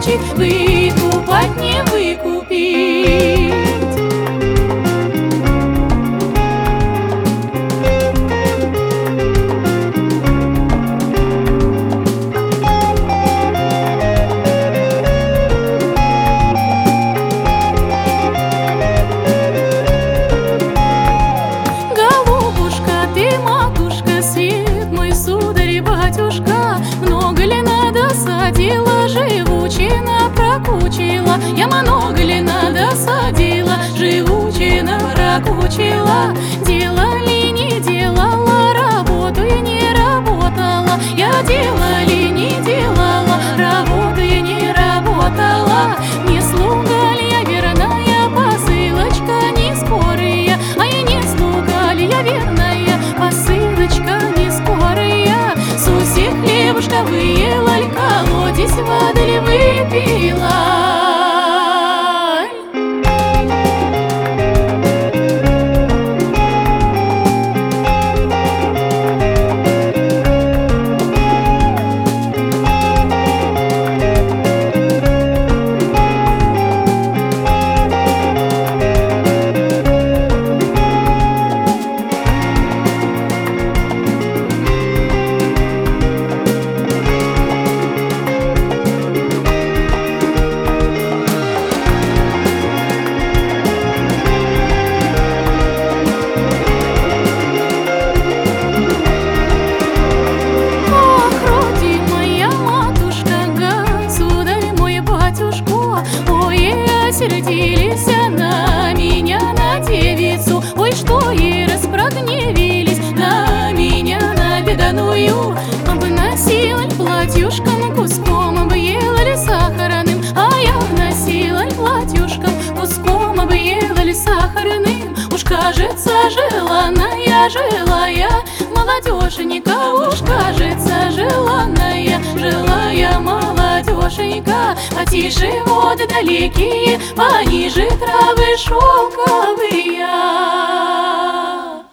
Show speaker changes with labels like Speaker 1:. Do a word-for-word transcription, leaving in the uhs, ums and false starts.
Speaker 1: хочет выкупать, не выкупить. Садила, живучина прокучила, я много ли надосадила, живучина прокучила. Делала ли не делала, работу я не работала, я делала ли не делала, работу я не работала. Не слуга ли я верная, посылочка не скорая, а я не слуга ли я верная, посылочка не скорая. Суси хлебушка выела, колодец воды ли выпила? Сердились на меня, на девицу, ой, что и распрогневились на меня, на беданую. Обносила платьюшком куском, объела сахарным, а я вносила платьюшком куском, объела сахарным. Уж кажется, желанная, желая молодеженька, уж кажется, желанная, желая молодеженька. А тише воды далекие, пониже травы шелковые.